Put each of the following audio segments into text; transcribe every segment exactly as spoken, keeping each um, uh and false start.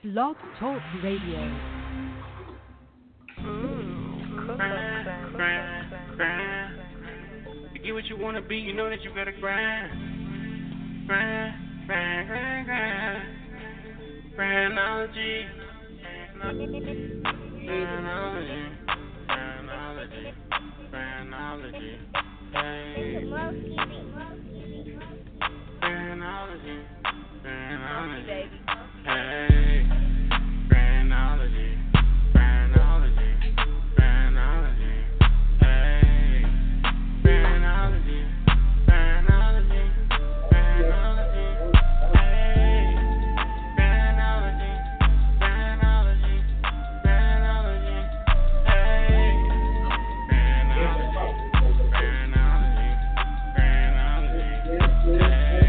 Blog Talk Radio. Grind, grind, grind. To get what you wanna be, you know that you gotta grind. Grind, grind, grind, grind. Grindology. Grindology. Grindology. Grindology. Hey. Grindology. Grindology. Hey. Grindology. Grindology. Grindology. Hey. Grindology. Grindology. Grindology. Hey. Grindology. Grindology. Grindology. Hey. Grindology. Grindology. Grindology. Hey.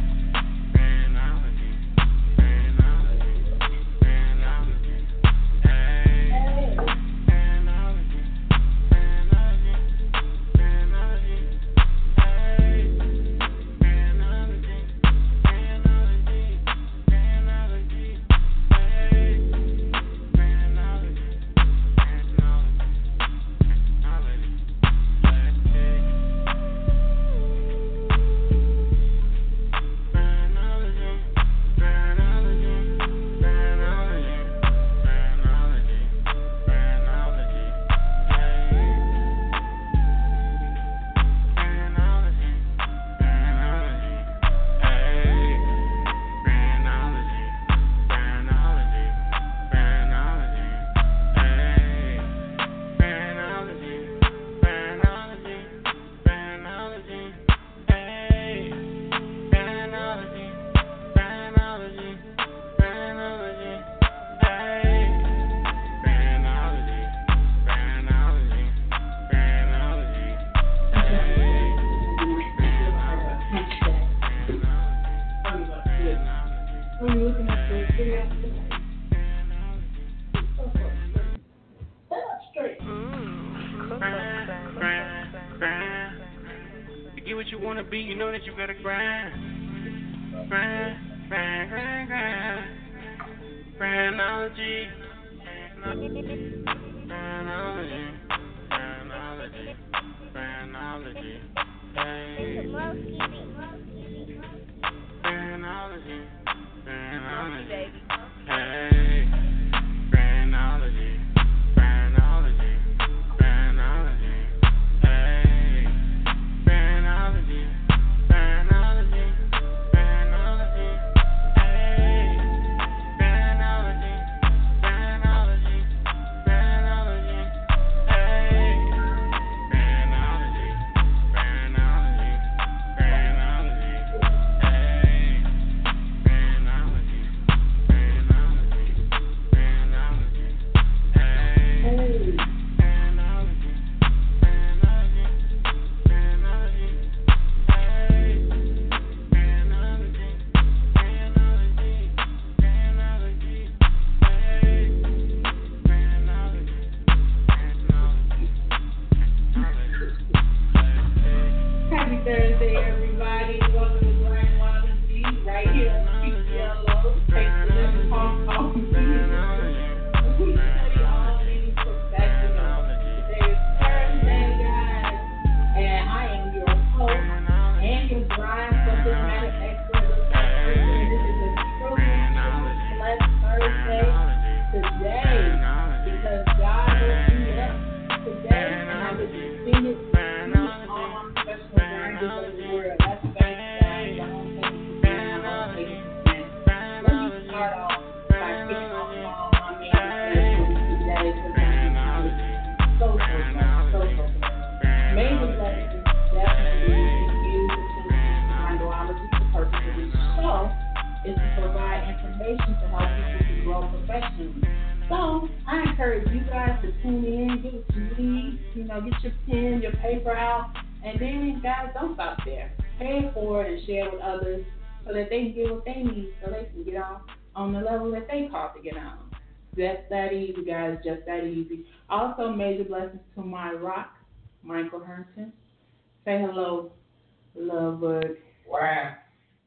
On the level that they called to get on. Just that easy, guys, just that easy. Also, major blessings to my rock, Michael Herndon. Say hello, love bug. Wow.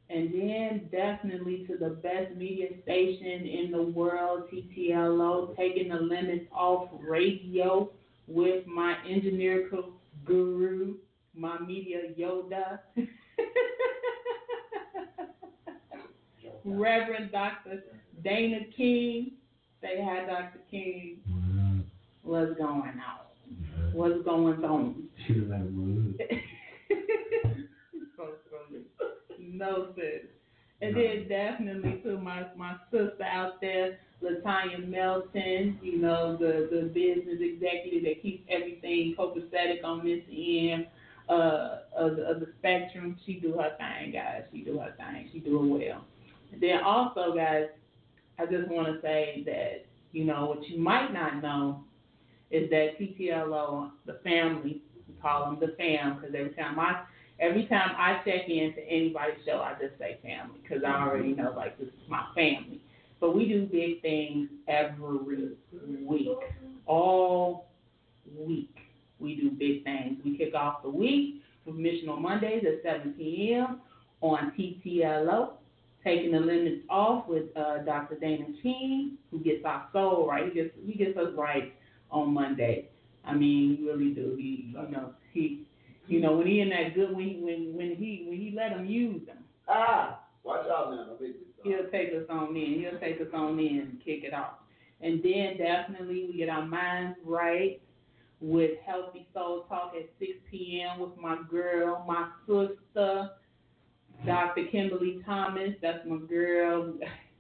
And then definitely to the best media station in the world, T T L O, taking the limits off radio with my engineer guru, my media Yoda, Reverend Doctor Dana King. Say hi, Doctor King. What's going on? What's going on? No, sis. And then definitely to my, my sister out there, Latanya Melton, you know, the, the business executive that keeps everything copacetic on this end uh, of, the, of the spectrum. She do her thing, guys. She do her thing. She do it well. And then also, guys, I just want to say that, you know, what you might not know is that T T L O, the family, we call them the fam, because every time I Every time I check into anybody's show, I just say family because I already know, like, this is my family. But we do big things every week, all week. We do big things. We kick off the week with Missional Mondays at seven p.m. on T T L O, taking the limits off with uh, Doctor Dana King, who gets our soul right. He gets, he gets us right on Monday. I mean, he really do. He, you know, he... You know, when he in that good, when he, when when he when he let him use them. Ah, watch out now, he'll take us on in. He'll take us on in and kick it off. And then definitely we get our minds right with Healthy Soul Talk at six p.m. with my girl, my sister, Doctor Kimberly Thomas. That's my girl.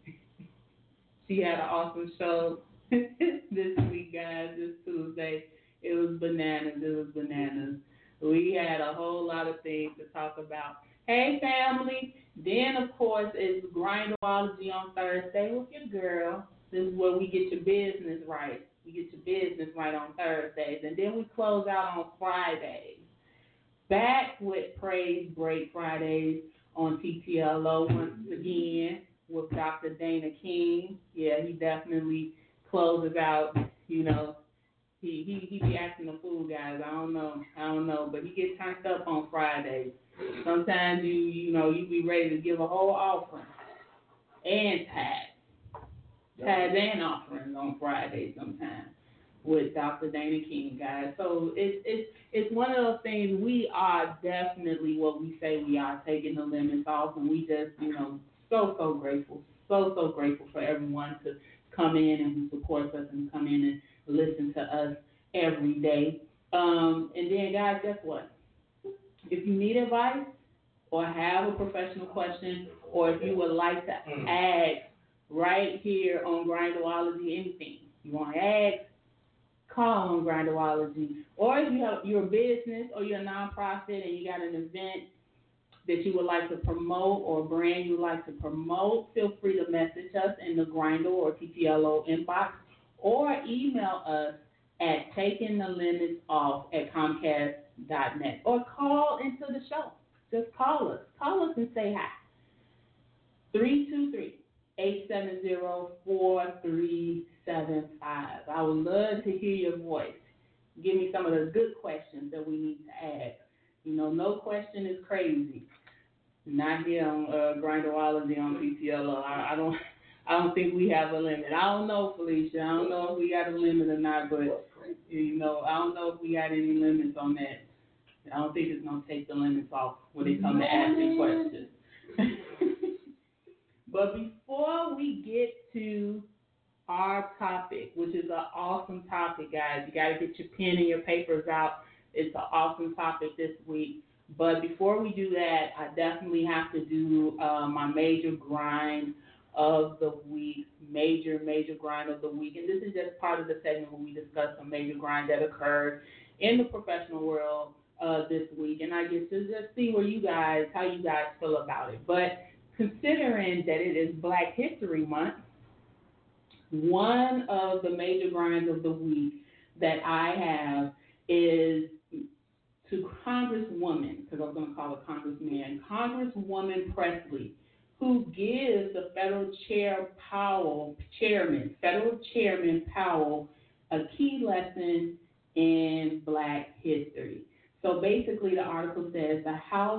She had an awesome show this week, guys. This Tuesday, it was bananas. It was bananas. We had a whole lot of things to talk about. Hey, family. Then, of course, it's Grindology on Thursday with your girl. This is where we get your business right. We get your business right on Thursdays. And then we close out on Fridays. Back with Praise Break Fridays on T T L O once again with Doctor Dana King. Yeah, he definitely closes out, you know. He he he be acting a fool, guys. I don't know, I don't know, but he gets turned up on Fridays. Sometimes you you know you be ready to give a whole offering and tithes, tithes and offerings on Fridays sometimes with Doctor Dana King, guys. So it's it's it's one of those things. We are definitely what we say we are, taking the limits off, and we just you know so so grateful, so so grateful for everyone to come in and who supports us and come in and listen to us every day. Um, and then, guys, guess what? If you need advice or have a professional question, or if you would like to ask right here on Grindology, anything you want to ask, call on Grindology. Or if you have you're a business or you're a nonprofit and you got an event that you would like to promote or a brand you would like to promote, feel free to message us in the Grindle or T T L O inbox, or email us at taking the limits off at comcast dot net, or call into the show. Just call us. Call us and say hi. three two three, eight seven zero, four three seven five. I would love to hear your voice. Give me some of the good questions that we need to ask. You know, no question is crazy. Not here on uh, Grindology on P T L O. I, I don't I don't think we have a limit. I don't know, Felicia. I don't know if we got a limit or not, but, you know, I don't know if we got any limits on that. I don't think it's going to take the limits off when they come to asking questions. But before we get to our topic, which is an awesome topic, guys, you got to get your pen and your papers out. It's an awesome topic this week. But before we do that, I definitely have to do uh, my major grind of the week, major, major grind of the week. And this is just part of the segment where we discuss a major grind that occurred in the professional world uh, this week. And I get to just see where you guys, how you guys feel about it. But considering that it is Black History Month, one of the major grinds of the week that I have is to Congresswoman, because I was going to call her Congressman, Congresswoman Presley, who gives the federal chair Powell, chairman, federal chairman Powell, a key lesson in Black history. So basically the article says the House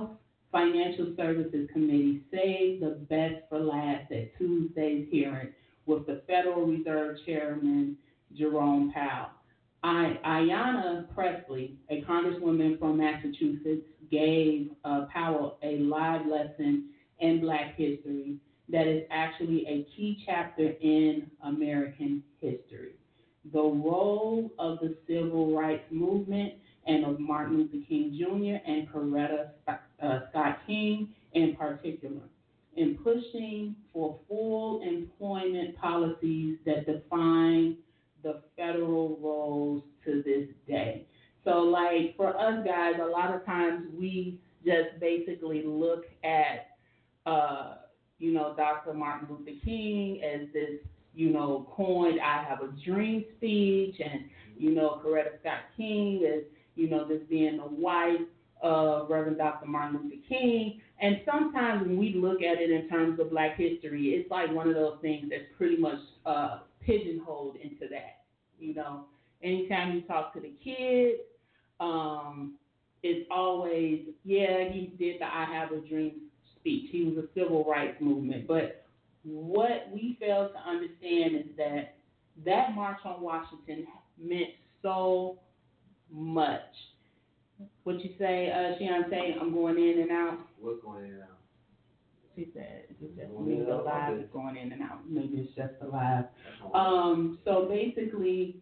Financial Services Committee saved the best for last at Tuesday's hearing with the Federal Reserve Chairman Jerome Powell. I, Ayanna Pressley, a congresswoman from Massachusetts, gave uh, Powell a live lesson in Black history that is actually a key chapter in American history. The role of the civil rights movement and of Martin Luther King Junior and Coretta uh, Scott King in particular in pushing for full employment policies that define the federal roles to this day. So, like, for us guys, a lot of times we just basically look at, uh, you know, Doctor Martin Luther King as this, you know, coined I have a dream speech, and, you know, Coretta Scott King as, you know, this being the wife of Reverend Doctor Martin Luther King. And sometimes when we look at it in terms of Black history, it's like one of those things that's pretty much uh, pigeonholed into that. You know, anytime you talk to the kids, um, it's always, yeah, he did the I Have a Dream speech. He was a civil rights movement. But what we fail to understand is that that March on Washington meant so much. What you say, uh, Shante? I'm going in and out. What's going in and out? She said, she said, maybe the live is going in and out. Maybe it's just the live. Um, so basically,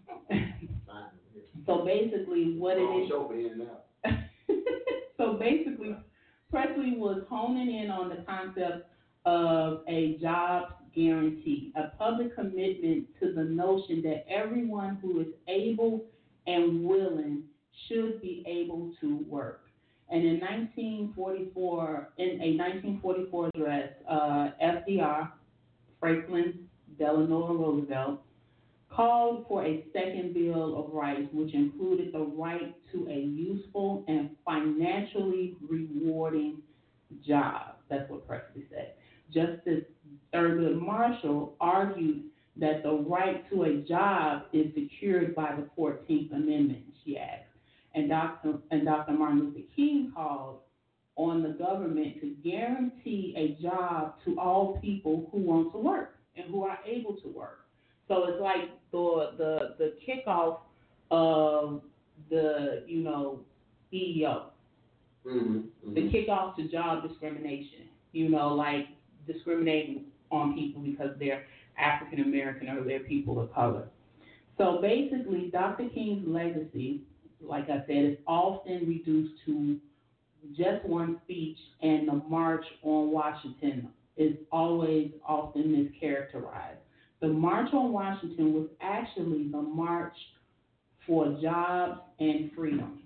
so basically, what it is. Show in and out. So basically, Presley was honing in on the concept of a job guarantee, a public commitment to the notion that everyone who is able and willing should be able to work. And in nineteen forty-four, in a nineteen forty-four address, uh, F D R, Franklin Delano Roosevelt, called for a second Bill of Rights, which included the right to a useful and financially rewarding job. That's what Presley said. Justice Thurgood Marshall argued that the right to a job is secured by the fourteenth Amendment, she asked. And Doctor and Doctor Martin Luther King called on the government to guarantee a job to all people who want to work and who are able to work. So it's like the the the kickoff of the, you know, E E O, mm-hmm, mm-hmm. the kickoff to job discrimination. You know, like discriminating on people because they're African American or they're people of color. So basically, Doctor King's legacy, like I said, is often reduced to just one speech, and the March on Washington is always often mischaracterized. The March on Washington was actually the March for Jobs and Freedom.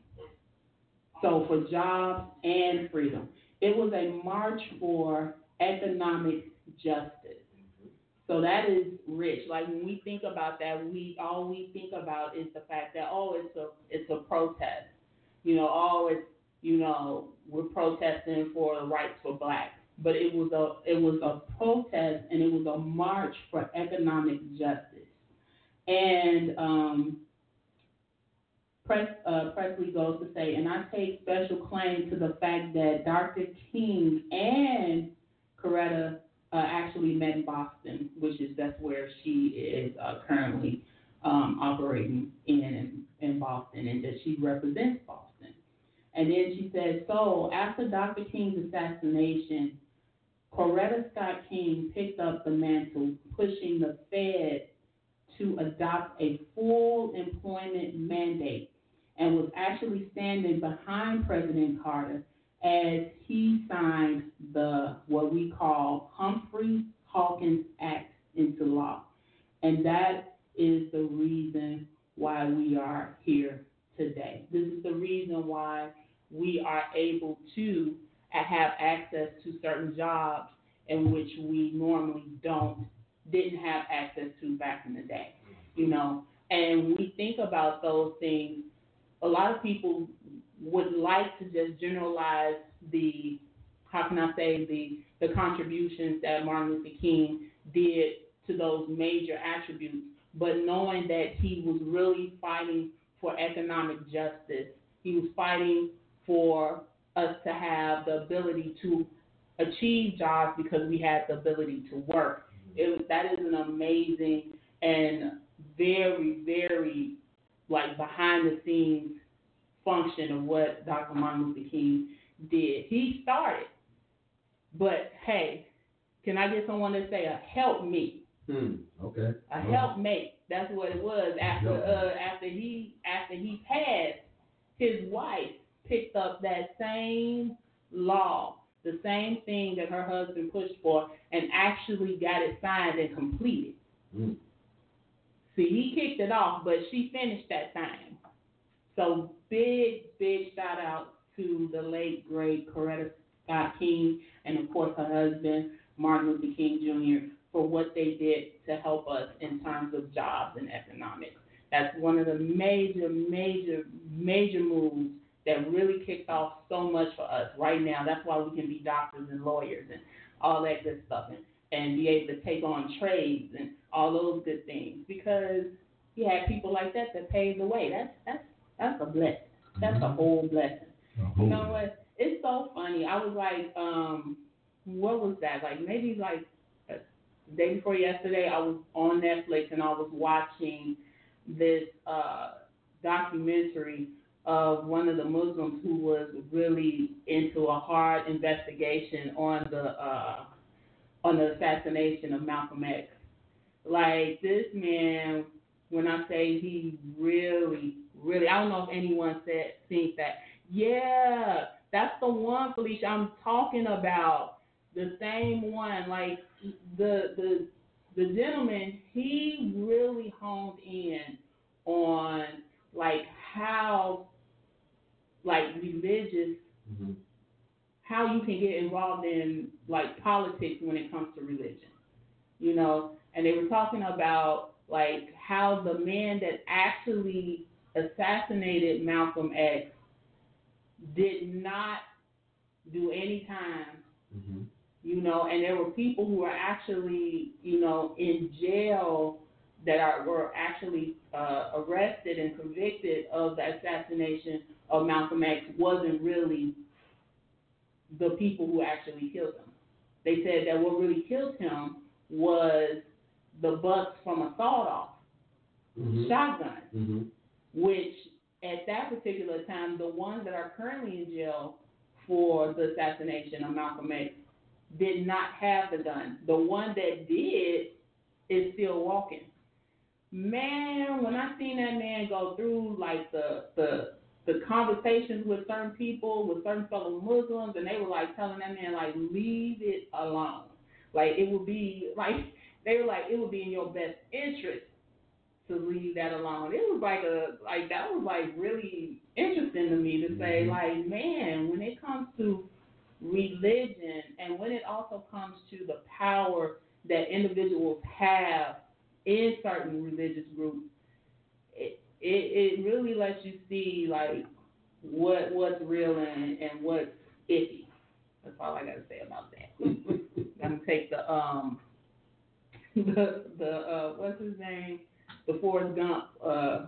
So for jobs and freedom. It was a march for economic justice. So that is rich. Like when we think about that, we all we think about is the fact that, oh, it's a it's a protest. You know, oh, it's, you know, we're protesting for the rights for blacks. But it was a it was a protest, and it was a march for economic justice. And um, Press, uh, Presley goes to say, and I take special claim to the fact that Doctor King and Coretta uh, actually met in Boston, which is that's where she is uh, currently um, operating in, in Boston, and that she represents Boston. And then she said, so after Doctor King's assassination, Coretta Scott King picked up the mantle, pushing the Fed to adopt a full employment mandate, and was actually standing behind President Carter as he signed the what we call Humphrey-Hawkins Act into law. And that is the reason why we are here today. This is the reason why we are able to have access to certain jobs in which we normally don't, didn't have access to back in the day, you know. And we think about those things. A lot of people would like to just generalize the, how can I say, the the contributions that Martin Luther King did to those major attributes, but knowing that he was really fighting for economic justice. He was fighting for us to have the ability to achieve jobs because we had the ability to work. It was, that is an amazing and very, very like behind the scenes function of what Doctor Martin Luther King did. He started, but hey, can I get someone to say a help me? Hmm. Okay. A helpmate. That's what it was. After uh, after he after he passed, his wife picked up that same law, the same thing that her husband pushed for, and actually got it signed and completed. Mm. See, he kicked it off, but she finished that thing. So big, big shout out to the late, great Coretta Scott King, and of course her husband, Martin Luther King Junior, for what they did to help us in terms of jobs and economics. That's one of the major, major, major moves that really kicked off so much for us right now. That's why we can be doctors and lawyers and all that good stuff, and, and be able to take on trades and all those good things, because you had people like that that paved the way. That's that's that's a blessing. That's a whole blessing. You know what? It's so funny. I was like, um, what was that? Like maybe like the day before yesterday, I was on Netflix and I was watching this uh, documentary of one of the Muslims who was really into a hard investigation on the uh, on the assassination of Malcolm X. Like this man, when I say he really, really, I don't know if anyone said think that. Yeah, that's the one, Felicia, I'm talking about. The same one, like the the the gentleman, he really honed in on like how like religious, mm-hmm. how you can get involved in like politics when it comes to religion, you know. And they were talking about like how the man that actually assassinated Malcolm X did not do any time. Mm-hmm. You know, and there were people who were actually, you know, in jail that are were actually uh, arrested and convicted of the assassination of Malcolm X wasn't really the people who actually killed him. They said that what really killed him was the bullets from a sawed-off mm-hmm. shotgun, mm-hmm. which at that particular time, the ones that are currently in jail for the assassination of Malcolm X did not have the gun. The one that did is still walking. Man, when I seen that man go through like the the the conversations with certain people, with certain fellow Muslims, and they were like telling that man like, leave it alone. Like it would be like they were like it would be in your best interest to leave that alone. It was like a like that was like really interesting to me to say like, man, when it comes to religion, and when it also comes to the power that individuals have in certain religious groups, it it, it really lets you see like what what's real and, and what's iffy. That's all I gotta say about that. I'm gonna take the um the the uh what's his name the Forrest Gump uh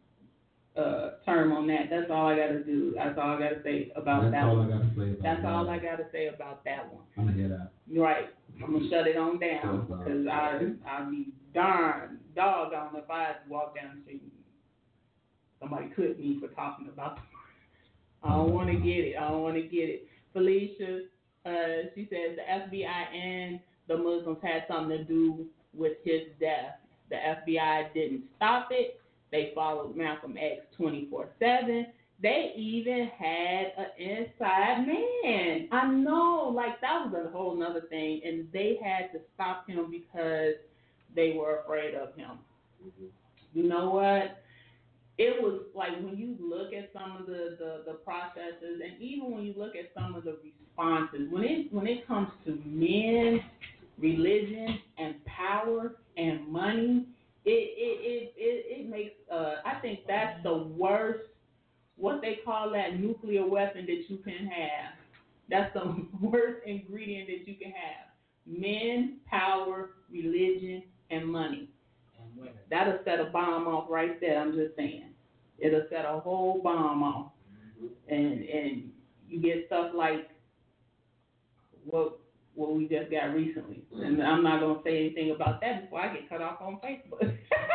Uh, term on that. That's all I gotta do. That's all I gotta say about That's that all one. I gotta say about That's that. all I gotta say about that one. I'm gonna head out. Right. I'm gonna shut it on down because I I'd be darn doggone if I walk down the street and somebody clip me for talking about them. I don't want to get it. I don't want to get it. Felicia, uh, she says the F B I and the Muslims had something to do with his death. The F B I didn't stop it. They followed Malcolm X twenty-four seven. They even had an inside man. I know, like that was a whole nother thing. And they had to stop him because they were afraid of him. Mm-hmm. You know what? It was like when you look at some of the, the, the processes, and even when you look at some of the responses, when it when it comes to men, religion, and power and money, It it, it it it makes uh I think that's the worst, what they call that nuclear weapon that you can have. That's the worst ingredient that you can have. Men, power, religion, and money. And women. That'll set a bomb off right there, I'm just saying. It'll set a whole bomb off. Mm-hmm. And and you get stuff like what what we just got recently. And I'm not gonna say anything about that before I get cut off on Facebook.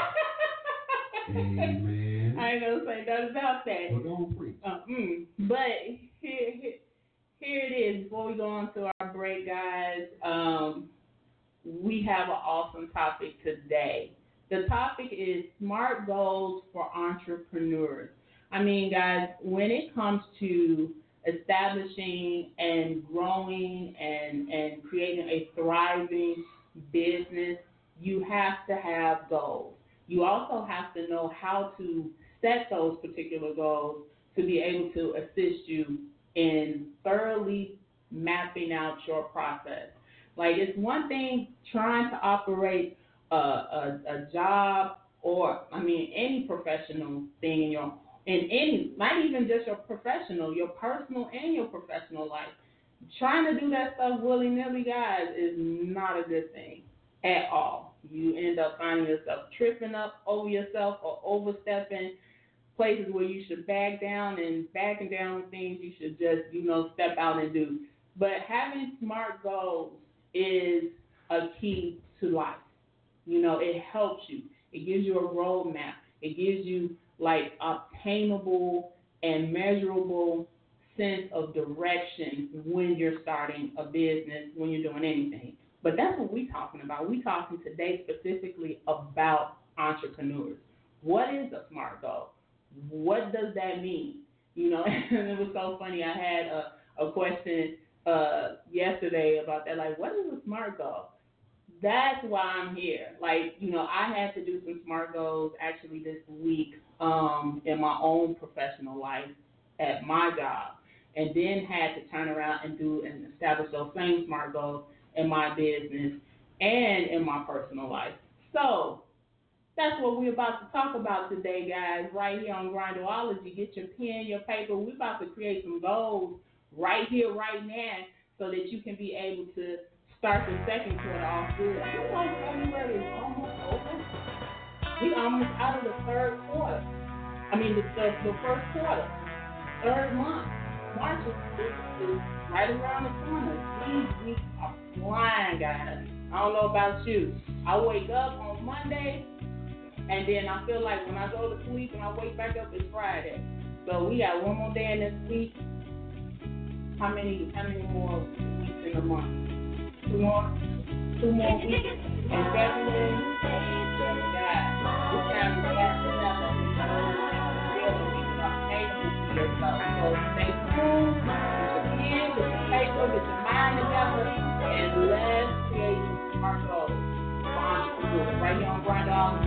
Amen. I ain't gonna say nothing about that. Well, don't preach. Uh, mm. But here, here, here it is. Before we go on to our break, guys, um, we have an awesome topic today. The topic is SMART goals for entrepreneurs. I mean, guys, when it comes to establishing and growing and, and creating a thriving business, you have to have goals. You also have to know how to set those particular goals to be able to assist you in thoroughly mapping out your process. Like, it's one thing trying to operate a, a, a job or, I mean, any professional thing in your, in any, not even just your professional, your personal and your professional life. Trying to do that stuff willy-nilly, guys, is not a good thing at all. You end up finding yourself tripping up over yourself or overstepping places where you should back down, and backing down with things you should just, you know, step out and do. But having SMART goals is a key to life. You know, it helps you. It gives you a roadmap. It gives you, like, obtainable and measurable sense of direction when you're starting a business, when you're doing anything. But that's what we're talking about. We're talking today specifically about entrepreneurs. What is a SMART goal? What does that mean? You know, and it was so funny. I had a, a question uh, yesterday about that. Like, what is a SMART goal? That's why I'm here. Like, you know, I had to do some SMART goals actually this week um, in my own professional life at my job, and then had to turn around and do and establish those same SMART goals in my business and in my personal life. So that's what we're about to talk about today, guys, right here on Grindology. Get your pen, your paper. We're about to create some goals right here, right now, so that you can be able to start the second quarter off good. You know, February is almost over. We almost out of the third quarter. I mean, the, the, the first quarter, third month. March is, is right around the corner. These weeks are flying, guys. I don't know about you. I wake up on Monday, and then I feel like when I go to sleep and I wake back up, it's Friday. So we got one more day in this week. How many? How many more weeks in the month? Two more. Two more weeks in February. God, it's time to start to have a real obtainable for yourself. So stay tuned. Get your pen, get your paper, get your mind together, and let's create some SMART goals for entrepreneurs. Right here on Grindology.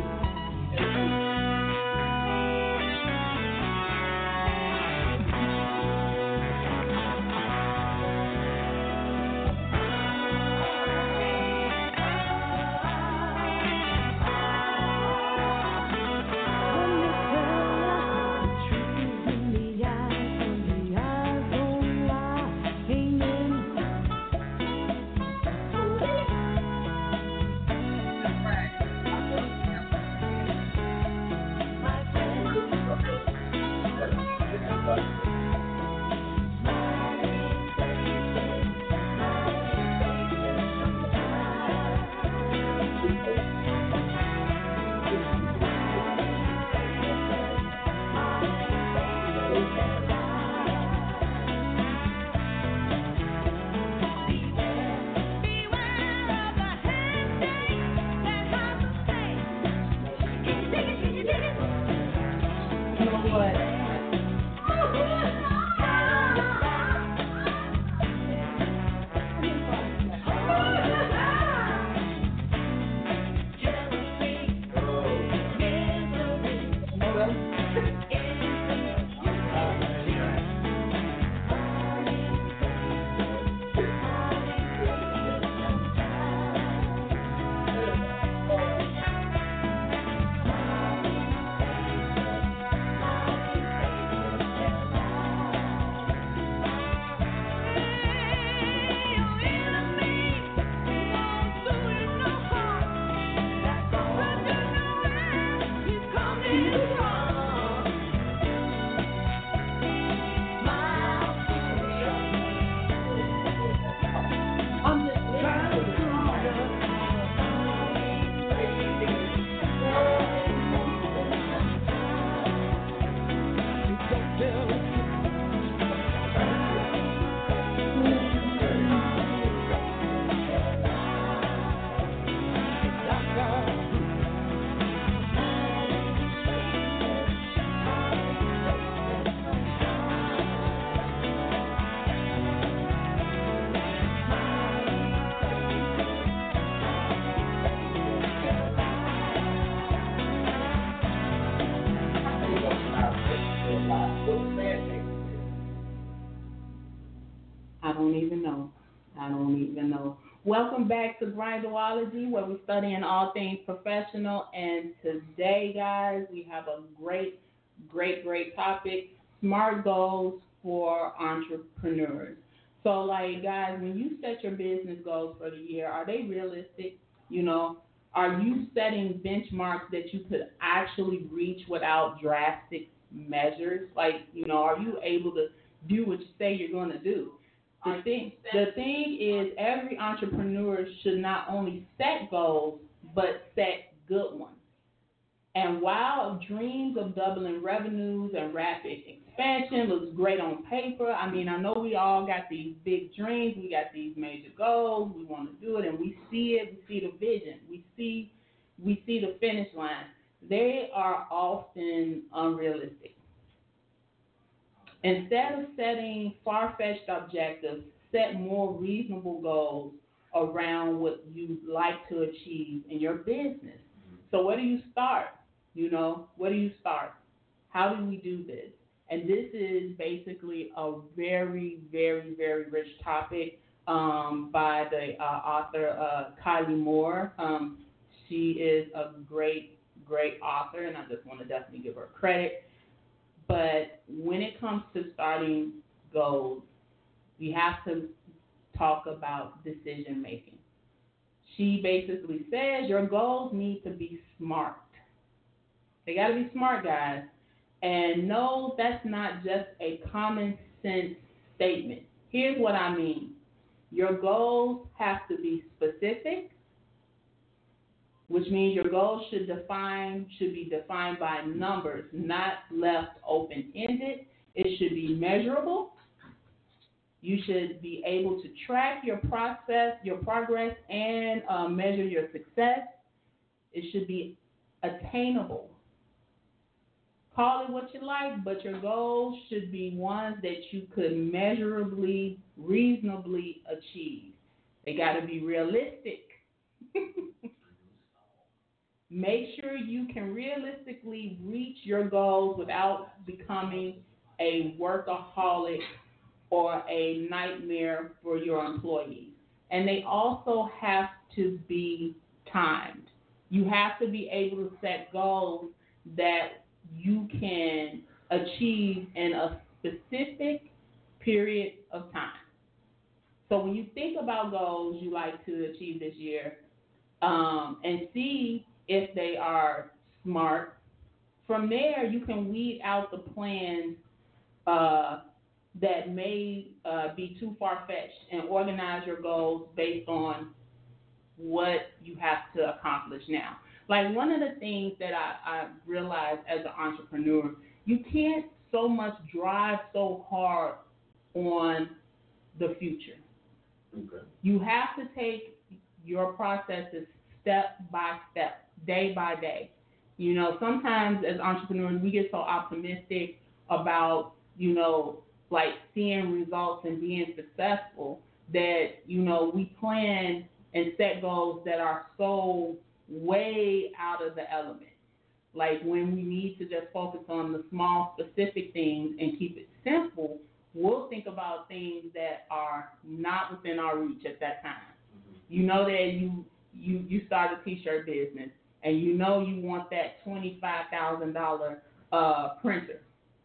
even know. I don't even know. Welcome back to Grindology, where we're studying all things professional. And today, guys, we have a great, great, great topic: SMART goals for entrepreneurs. So, like, guys, when you set your business goals for the year, are they realistic? You know, are you setting benchmarks that you could actually reach without drastic measures? Like, you know, are you able to do what you say you're going to do? The thing, the thing is, every entrepreneur should not only set goals, but set good ones. And while dreams of doubling revenues and rapid expansion looks great on paper, I mean, I know we all got these big dreams, we got these major goals, we want to do it, and we see it, we see the vision, we see, we see the finish line. They are often unrealistic. Instead of setting far-fetched objectives, set more reasonable goals around what you'd like to achieve in your business. So where do you start? You know, where do you start? How do we do this? And this is basically a very, very, very rich topic um, by the uh, author uh, Kylie Moore. Um, she is a great, great author, and I just want to definitely give her credit. But when it comes to starting goals, we have to talk about decision making. She basically says your goals need to be smart. They got to be smart, guys. And no, that's not just a common sense statement. Here's what I mean. Your goals have to be specific, which means your goals should define should be defined by numbers, not left open-ended. It should be measurable. You should be able to track your process, your progress, and uh, measure your success. It should be attainable. Call it what you like, but your goals should be ones that you could measurably, reasonably achieve. They got to be realistic. Make sure you can realistically reach your goals without becoming a workaholic or a nightmare for your employees. And they also have to be timed. You have to be able to set goals that you can achieve in a specific period of time. So when you think about goals you like to achieve this year, um, and see if they are smart, from there you can weed out the plans uh, that may uh, be too far-fetched and organize your goals based on what you have to accomplish now. Like, one of the things that I, I realized as an entrepreneur, you can't so much drive so hard on the future. Okay. You have to take your processes step by step, day by day. You know, sometimes as entrepreneurs, we get so optimistic about, you know, like seeing results and being successful that, you know, we plan and set goals that are so way out of the element. Like, when we need to just focus on the small specific things and keep it simple, we'll think about things that are not within our reach at that time. Mm-hmm. You know that you, you, you start a t-shirt business and you know you want that twenty-five thousand dollars uh, printer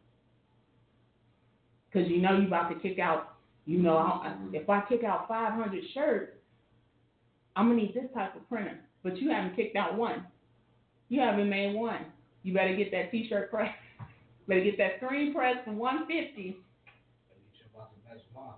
because you know you're about to kick out, you know, mm-hmm. if I kick out five hundred shirts, I'm going to need this type of printer. But you haven't kicked out one. You haven't made one. You better get that t-shirt press. Better get that screen press for one hundred fifty dollars.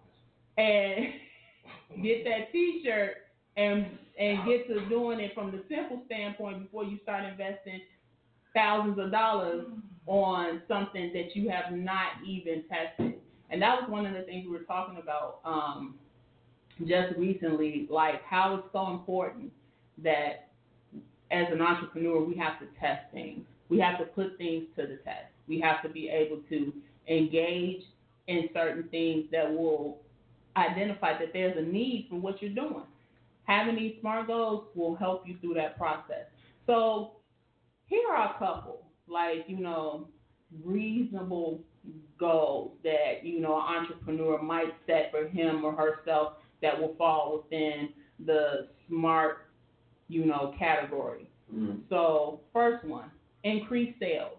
And get that t-shirt and and get to doing it from the simple standpoint before you start investing thousands of dollars on something that you have not even tested. And that was one of the things we were talking about um, just recently, like how it's so important that as an entrepreneur we have to test things. We have to put things to the test. We have to be able to engage in certain things that will identify that there's a need for what you're doing. Having these SMART goals will help you through that process. So here are a couple, like, you know, reasonable goals that, you know, an entrepreneur might set for him or herself that will fall within the SMART, you know, category. Mm-hmm. So, first one, increase sales.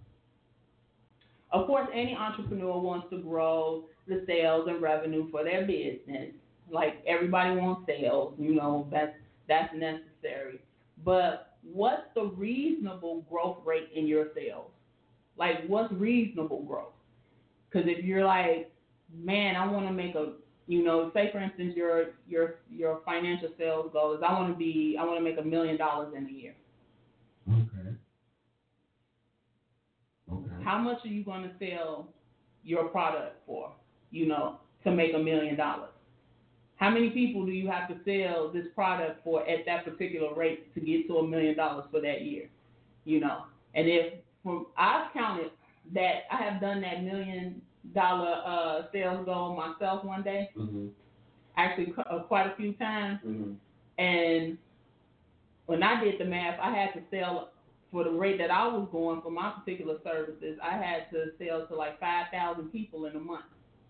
Of course, any entrepreneur wants to grow the sales and revenue for their business. Like everybody wants sales, you know, that's that's necessary. But what's the reasonable growth rate in your sales? Like, what's reasonable growth? Because if you're like, man, I want to make a, you know, say for instance, your your your financial sales goal is I want to be, I want to make a million dollars in a year. Okay. Okay. How much are you going to sell your product for, you know, to make a million dollars? How many people do you have to sell this product for at that particular rate to get to a million dollars for that year? You know, and if from I've counted that I have done that million dollar uh, sales goal myself one day, Mm-hmm. actually uh, quite a few times, Mm-hmm. and when I did the math, I had to sell for the rate that I was going for my particular services. I had to sell to like five thousand people in a month.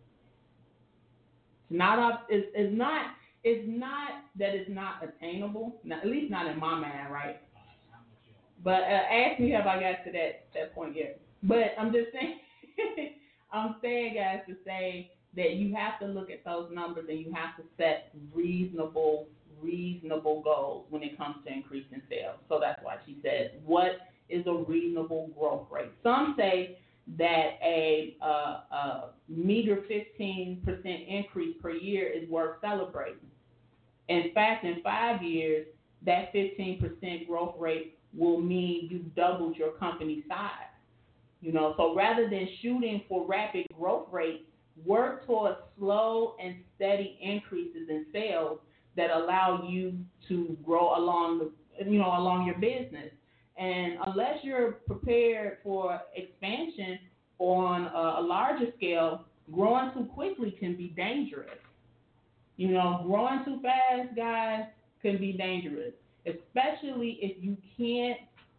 Not up. It's, it's not. It's not that it's not attainable. Not, at least not in my mind, right? But uh, ask me have I got to that that point yet. But I'm just saying. I'm saying, guys, to say that you have to look at those numbers and you have to set reasonable, reasonable goals when it comes to increasing sales. So that's why she said, what is a reasonable growth rate? Some say that a, uh, a meager fifteen percent increase per year is worth celebrating. In fact, in five years, that fifteen percent growth rate will mean you've doubled your company size. You know, so rather than shooting for rapid growth rates, work towards slow and steady increases in sales that allow you to grow along the, you know, along your business. And unless you're prepared for expansion on a, a larger scale, growing too quickly can be dangerous. You know, growing too fast, guys, can be dangerous, especially if you can't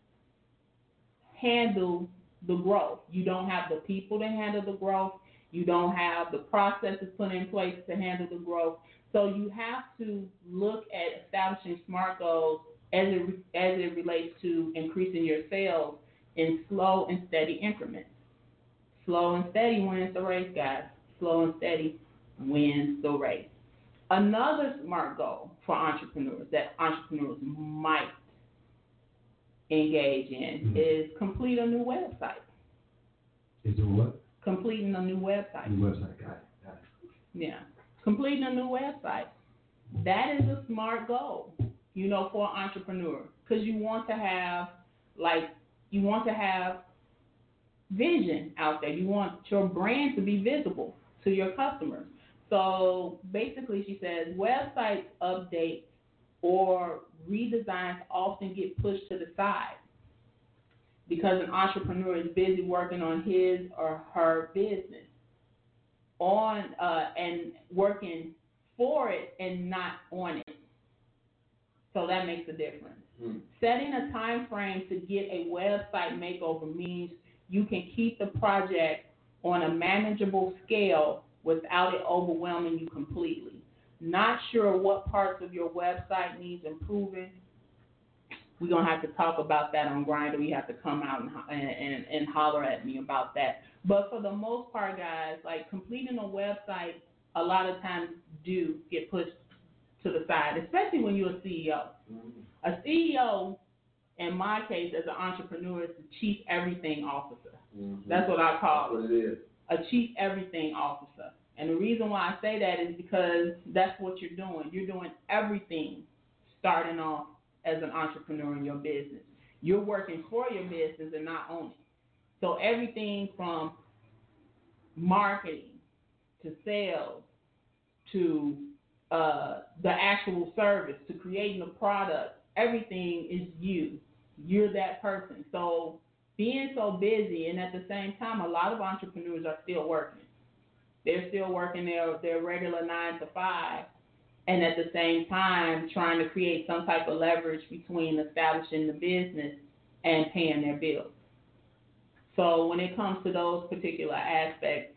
handle the growth. You don't have the people to handle the growth. You don't have the processes put in place to handle the growth. So you have to look at establishing SMART goals as it, as it relates to increasing your sales in slow and steady increments. Slow and steady wins the race, guys. Slow and steady wins the race. Another SMART goal for entrepreneurs that entrepreneurs might engage in mm-hmm. is complete a new website. Is it what? Completing a new website. New website, got it, got it. Yeah, completing a new website. That is a SMART goal, you know, for an entrepreneur, because you want to have, like, you want to have vision out there. You want your brand to be visible to your customers. So basically, she says, website updates or redesigns often get pushed to the side because an entrepreneur is busy working on his or her business on uh, and working for it and not on it. So that makes a difference. Mm. Setting a time frame to get a website makeover means you can keep the project on a manageable scale without it overwhelming you completely. Not sure what parts of your website needs improving? We're going to have to talk about that on Grindr. You have to come out and, and, and holler at me about that. But for the most part, guys, like completing a website a lot of times do get pushed to the side, especially when you're a C E O. Mm-hmm. A C E O, in my case, as an entrepreneur, is the chief everything officer. Mm-hmm. That's what I call That's what it is. A chief everything officer. And the reason why I say that is because that's what you're doing. You're doing everything starting off as an entrepreneur in your business. You're working for your business and not on it. So everything from marketing to sales to uh, the actual service to creating a product, everything is you. You're that person. So being so busy, and at the same time, a lot of entrepreneurs are still working. They're still working their, their regular nine to five, and at the same time trying to create some type of leverage between establishing the business and paying their bills. So when it comes to those particular aspects,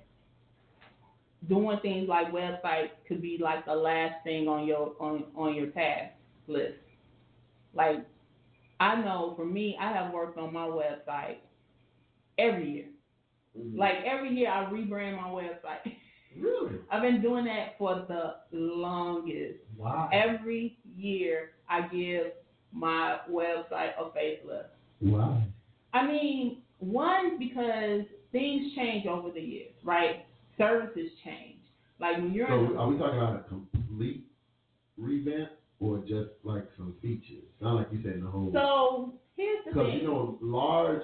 doing things like websites could be like the last thing on your on, on your task list. Like, I know for me, I have worked on my website every year. Mm-hmm. Like every year I rebrand my website. Really? I've been doing that for the longest. Wow. Every year I give my website a facelift. Wow. I mean, one, because things change over the years, right? Services change. Like when you're in So the, are we talking about a complete revamp or just like some features? Sound like you said the whole. So here's the Because thing. you know, large.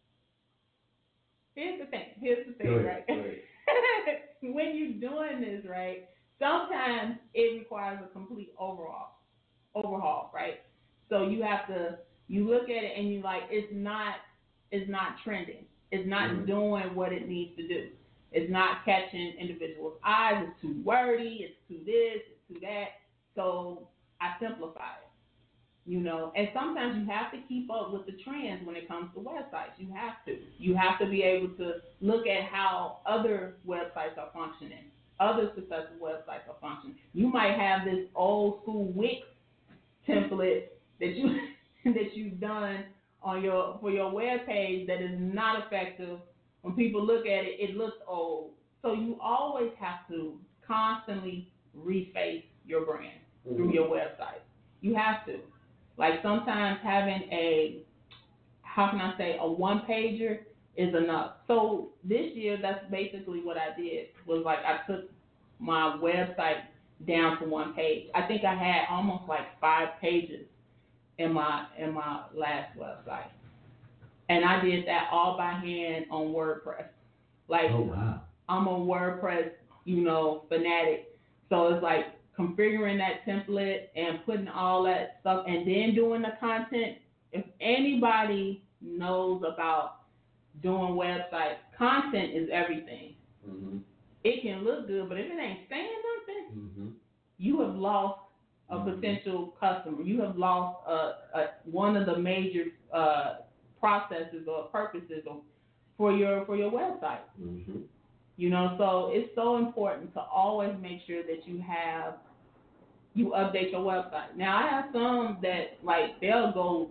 Here's the thing. Here's the thing, Go ahead, right? go ahead. When you're doing this, right, sometimes it requires a complete overhaul, overhaul, right? So you have to, you look at it and you like, it's not, it's not trending. It's not Mhm. doing what it needs to do. It's not catching individuals' eyes. It's too wordy. It's too this. It's too that. So I simplify it. You know, and sometimes you have to keep up with the trends when it comes to websites. You have to. You have to be able to look at how other websites are functioning, other successful websites are functioning. You might have this old school Wix template that you that you've done on your for your web page that is not effective. When people look at it, it looks old. So you always have to constantly reface your brand mm-hmm. through your website. You have to. Like sometimes having a, how can I say, a one pager is enough. So this year, that's basically what I did. Was like I took my website down to one page. I think I had almost like five pages in my in my last website, and I did that all by hand on WordPress. Like oh, wow. I'm a WordPress, you know, fanatic. So it's like configuring that template and putting all that stuff and then doing the content. If anybody knows about doing websites, content is everything. Mm-hmm. It can look good, but if it ain't saying nothing, mm-hmm. you have lost a mm-hmm. potential customer. You have lost a, a, one of the major uh, processes or purposes for your for your website. Mm-hmm. You know, so it's so important to always make sure that you have you update your website. Now, I have some that, like, they'll go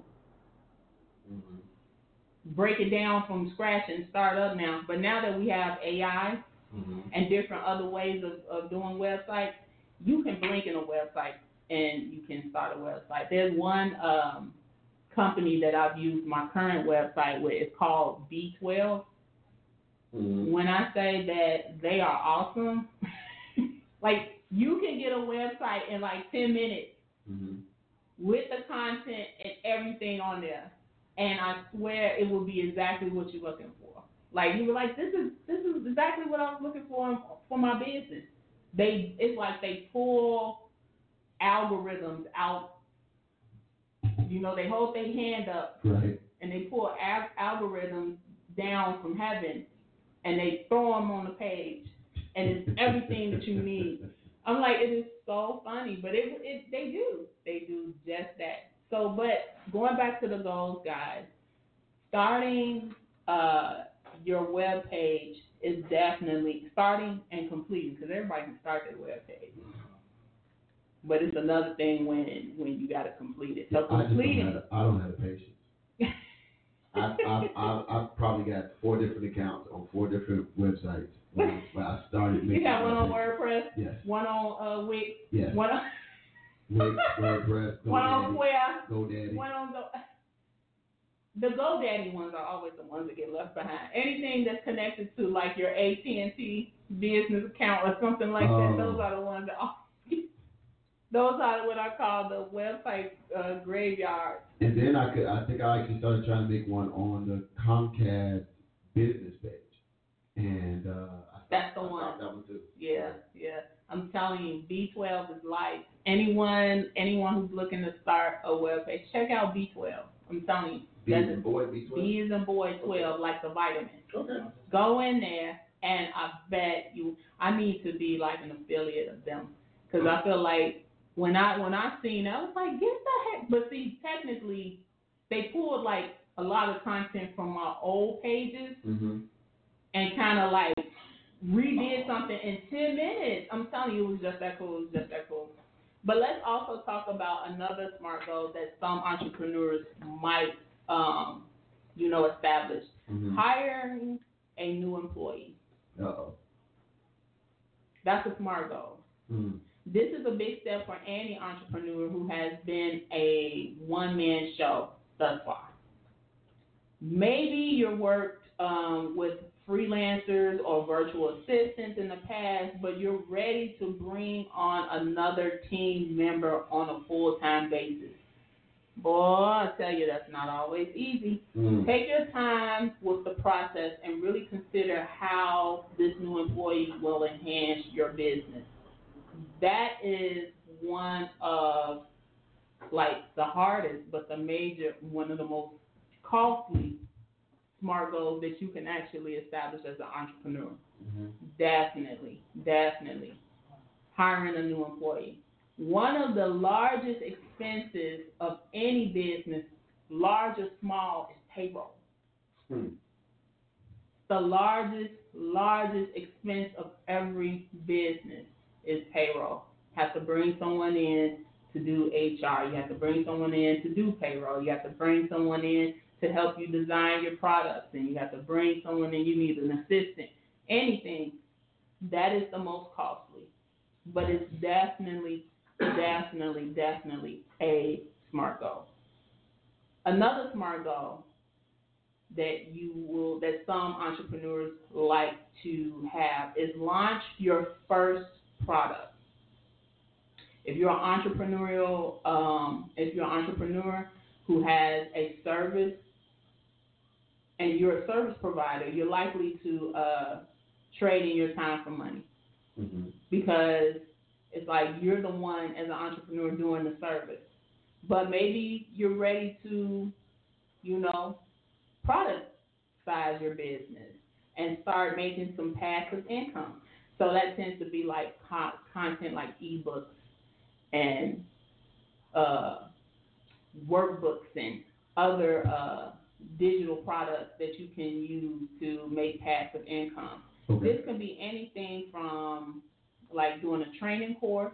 mm-hmm. break it down from scratch and start up now. But now that we have A I mm-hmm. and different other ways of, of doing websites, you can blink in a website and you can start a website. There's one um, company that I've used my current website with. It's called B twelve. Mm-hmm. When I say that they are awesome, like, you can get a website in like ten minutes mm-hmm. with the content and everything on there, and I swear it will be exactly what you're looking for. Like, you were like, this is this is exactly what I was looking for for my business. They it's like they pull algorithms out. You know, they hold their hand up right. and they pull al- algorithms down from heaven and they throw them on the page, and it's everything that you need. I'm like, it is so funny, but it, it they do. They do just that. So, but going back to the goals, guys, starting uh, your web page is definitely starting and completing, because everybody can start their web page. But it's another thing when when you got to complete it. So completing. I, just don't have, I don't have the patience. I've, I've, I've, I've probably got four different accounts on four different websites. When I, when I started making you got one on pages. WordPress, yes. one on uh, Wix, yes. one on Wix, WordPress, GoDaddy, one on Square, GoDaddy. one on Go. The GoDaddy ones are always the ones that get left behind. Anything that's connected to like your A T and T business account or something like oh. that, those are the ones that always, those are what I call the website uh, graveyard. And then I could, I think I actually started trying to make one on the Comcast business page. And uh, I that's the I one. That one too. Yeah, yeah. I'm telling you, B twelve is life. Anyone, anyone who's looking to start a web page, check out B twelve. I'm telling you. B is in boy, B twelve. B is in boy twelve, okay. Like the vitamin. Okay. Go in there, and I bet you, I need to be like an affiliate of them, because I feel like when I when I seen it, I was like, get the heck. But see, technically, they pulled like a lot of content from my old pages Mm-hmm. and kind of like redid something in ten minutes. I'm telling you, it was just that cool. It was just that cool. But let's also talk about another SMART goal that some entrepreneurs might, um, you know, establish. Mm-hmm. Hiring a new employee. Uh-oh. That's a SMART goal. Mm-hmm. This is a big step for any entrepreneur who has been a one-man show thus far. Maybe you worked um, with freelancers or virtual assistants in the past, but you're ready to bring on another team member on a full-time basis. Boy, I tell you, that's not always easy. Mm. Take your time with the process and really consider how this new employee will enhance your business. That is one of, like, the hardest, but the major, one of the most costly SMART goals that you can actually establish as an entrepreneur. Mm-hmm. Definitely, definitely. Hiring a new employee. One of the largest expenses of any business, large or small, is payroll. Hmm. The largest, largest expense of every business is payroll. You have to bring someone in to do H R. You have to bring someone in to do payroll. You have to bring someone in to help you design your products, and you have to bring someone in. You need an assistant. Anything. That is the most costly. But it's definitely, definitely, definitely a SMART goal. Another SMART goal that you will, that some entrepreneurs like to have is launch your first product. If you're an entrepreneurial, um, if you're an entrepreneur who has a service and you're a service provider, you're likely to uh, trade in your time for money. Mm-hmm. Because it's like you're the one as an entrepreneur doing the service. But maybe you're ready to, you know, product size your business and start making some passive income. So that tends to be like co- content like ebooks and uh, workbooks and other uh, digital products that you can use to make passive income. Okay. This can be anything from like doing a training course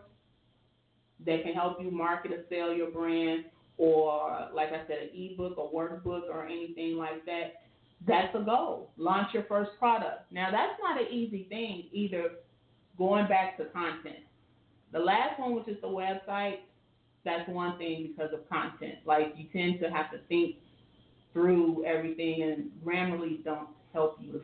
that can help you market or sell your brand, or like I said, an ebook, a workbook, or anything like that. That's a goal. Launch your first product. Now, that's not an easy thing either, going back to content. The last one, which is the website, that's one thing because of content. Like, you tend to have to think through everything, and Grammarly don't help you.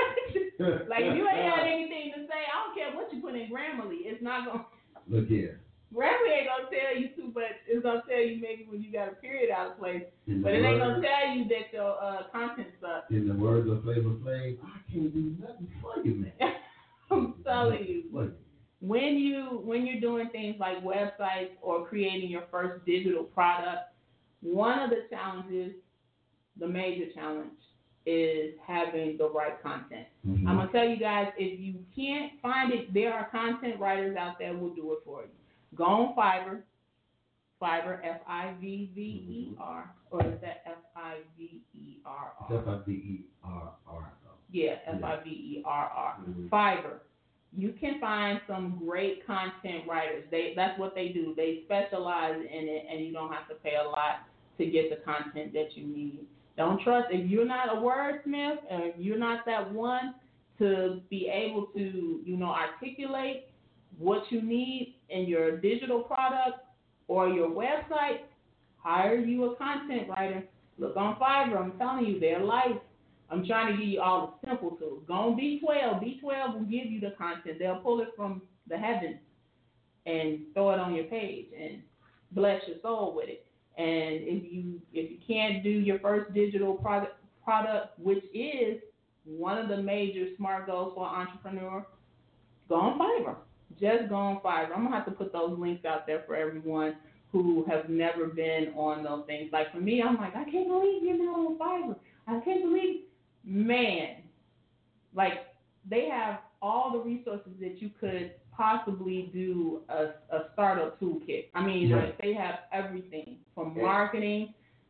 Like, if you ain't got anything to say, I don't care what you put in Grammarly. It's not going to... Look here. Grammarly ain't going to tell you too much. It's going to tell you maybe when you got a period out of place. In But the it ain't words- going to tell you that your uh, content sucks. In the words of Flavor Flav, I can't do nothing for you, man. I'm telling you. What? When you when you're doing things like websites or creating your first digital product, one of the challenges, the major challenge, is having the right content. Mm-hmm. I'm gonna tell you guys, if you can't find it, there are content writers out there who will do it for you. Go on Fiverr, Fiverr, F I V V E R, or is that F I V E R R? F I V E R R. Yeah, F I V E R R. Mm-hmm. Fiverr. You can find some great content writers. They that's what they do. They specialize in it, and you don't have to pay a lot to get the content that you need. Don't trust, if you're not a wordsmith, and if you're not that one to be able to, you know, articulate what you need in your digital product or your website, hire you a content writer. Look on Fiverr. I'm telling you, they're life. I'm trying to give you all the simple tools. Go on B twelve. B twelve will give you the content. They'll pull it from the heavens and throw it on your page and bless your soul with it. And if you if you can't do your first digital product, product, which is one of the major SMART goals for an entrepreneur, go on Fiverr. Just go on Fiverr. I'm going to have to put those links out there for everyone who have never been on those things. Like for me, I'm like, I can't believe you're not on Fiverr. I can't believe, man, like they have all the resources that you could possibly do a, a startup toolkit. I mean, Yeah. like they have everything from marketing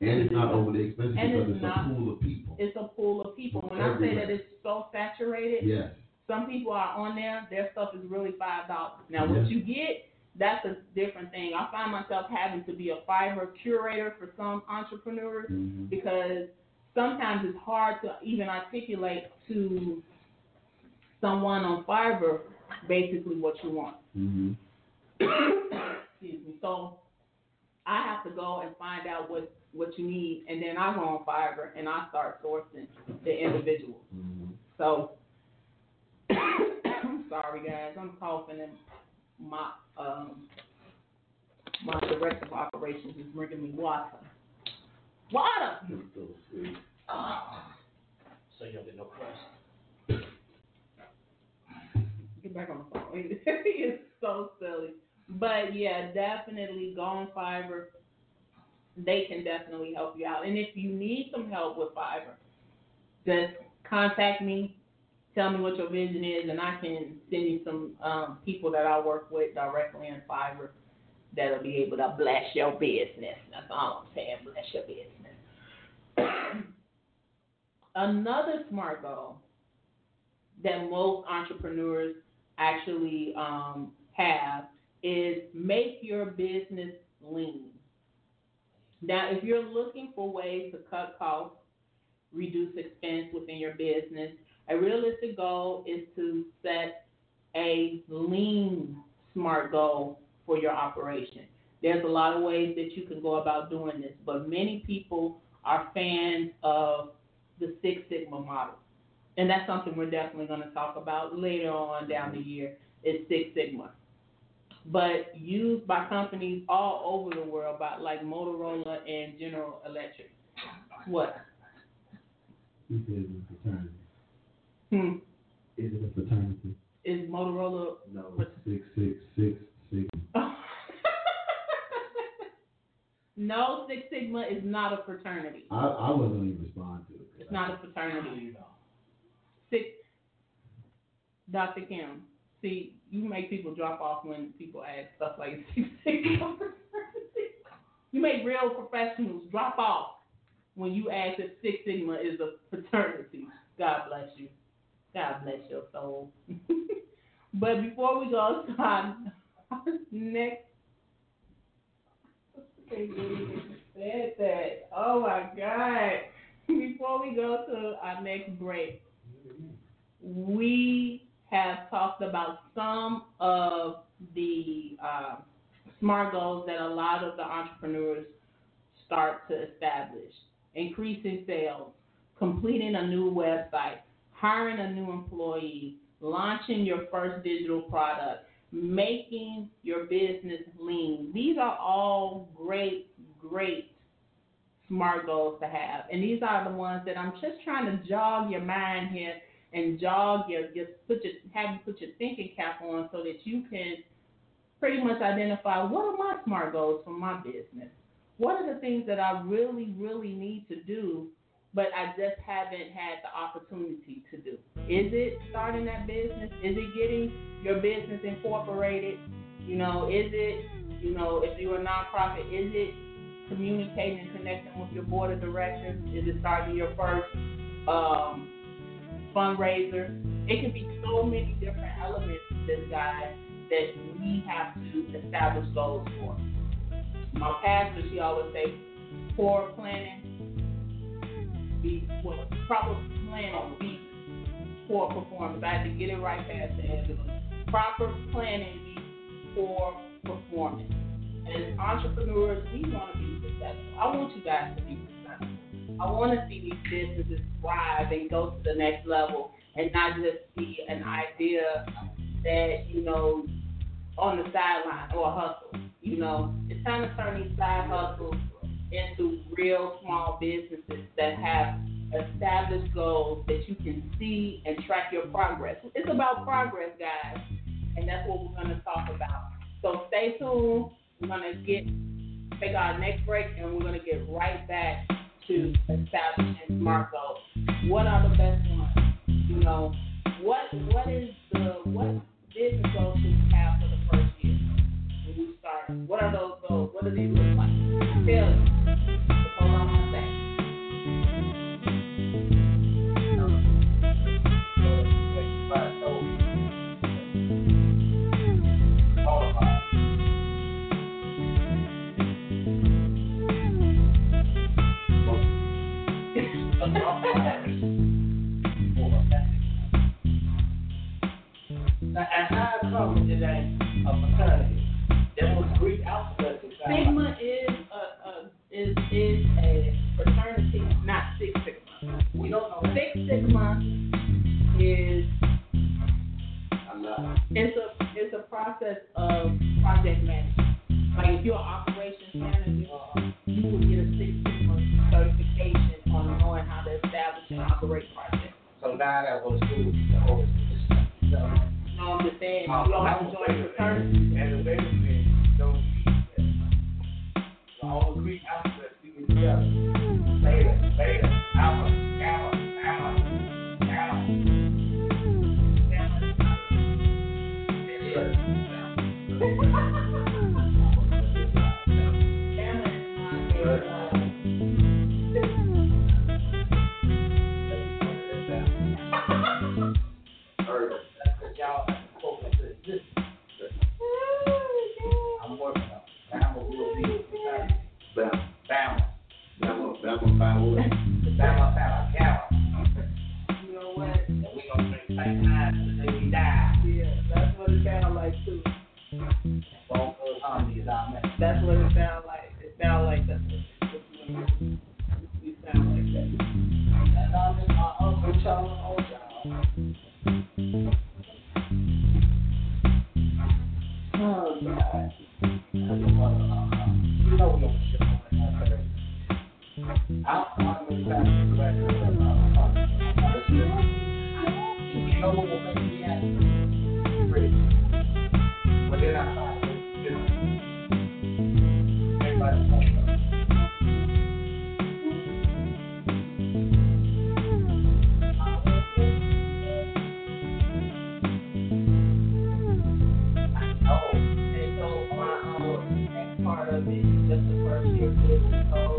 And it's not overly expensive And because it's it's, not- a pool of people. It's a pool of people. When I say Everywhere. that it's so saturated, Yes. some people are on there, their stuff is really five dollars. Now, what Yeah. you get, that's a different thing. I find myself having to be a Fiverr curator for some entrepreneurs Mm-hmm. because sometimes it's hard to even articulate to someone on Fiverr basically what you want. Mm-hmm. Excuse me. So I have to go and find out what, what you need, and then I go on Fiverr and I start sourcing the individuals. Mm-hmm. So, I'm sorry guys, I'm coughing and my um my director of operations is bringing me water. Water. So sweet. So you don't get no crust. Get back on the phone. It's so silly. But yeah, definitely go on Fiverr. They can definitely help you out. And if you need some help with Fiverr, just contact me. Tell me what your vision is, and I can send you some um, people that I work with directly in Fiverr that'll be able to bless your business. That's all I'm saying, bless your business. Another SMART goal that most entrepreneurs actually um, have is make your business lean. Now, if you're looking for ways to cut costs, reduce expense within your business, a realistic goal is to set a lean SMART goal for your operation. There's a lot of ways that you can go about doing this, but many people are fans of the Six Sigma model. And that's something we're definitely going to talk about later on down the year, is Six Sigma. But used by companies all over the world, by like Motorola and General Electric. What? He said it's a fraternity. Hmm. Is it a fraternity? Is Motorola? No. Six, six, six, six. No, Six Sigma is not a fraternity. I, I wasn't going to respond to it. It's not a fraternity. Six, Doctor Kim, see, you make people drop off when people ask stuff like Six Sigma fraternity. You make real professionals drop off when you ask if Six Sigma is a fraternity. God bless you. God bless your soul. But before we go to our next, said that. Oh my God. Before we go to our next break, we have talked about some of the uh, SMART goals that a lot of the entrepreneurs start to establish. Increasing sales, completing a new website, hiring a new employee, launching your first digital product, making your business lean. These are all great, great SMART goals to have. And these are the ones that I'm just trying to jog your mind here and jog your, just put your, have you put your thinking cap on so that you can pretty much identify what are my SMART goals for my business. What are the things that I really, really need to do, but I just haven't had the opportunity to do? Is it starting that business? Is it getting your business incorporated? You know, is it, you know, if you're a nonprofit, is it communicating and connecting with your board of directors? Is it starting your first um, fundraiser? It can be so many different elements to this, guy, that we have to establish goals for. My pastor, she always say, poor planning, be well, proper planning, be poor performance. I had to get it right, Pastor Angela. Proper planning, be poor performance. As entrepreneurs, we want to be successful. I want you guys to be successful. I want to see these businesses thrive and go to the next level, and not just be an idea that, you know, on the sideline or a hustle. You know, it's time to turn these side hustles into real small businesses that have established goals that you can see and track your progress. It's about progress, guys, and that's what we're going to talk about. So stay tuned. We're going to get take our next break, and we're going to get right back to establishing SMART goals. What are the best ones? You know, what what is the what business goals do we have for the first year when we start? What are those goals? What do they look like? Tell us. Hold on. Now, and how come it ain't a fraternity? That was Greek alphabet. Sigma is a, a is is a fraternity, not Six Sigma. We don't know. Six Sigma is I'm not. it's a it's a process of project management. Like if you're an operations manager, you will get a Six Sigma certification on knowing how to establish and operate projects. So now that was school, the whole No, I'm just saying, you don't have to join a fraternity. and the baby men don't teach that. All the Greek alphabets we get together. Beta, beta, alpha, gamma, gamma, gamma. That's because y'all have to focus to this. I'm working on it. Bama will be fraternity. Bama. Bama. Bama. Bama. Bama. Bama, Bama, Gamma. You know what? We gonna drink Saint Nine until we die. Yeah, that's what it sounds like too. Phone call harmony is our man. That's what it sounds like. It sounds like that's what we sound like that. And I'm just my uncle Charles and old y'all. Oh God. You know we gonna ship on that Thursday. I'll I'm gonna pass the rest of the You know what will make me happy? Pretty. But then I thought it was different. Everybody's talking about it. Part of it, just the first year business code.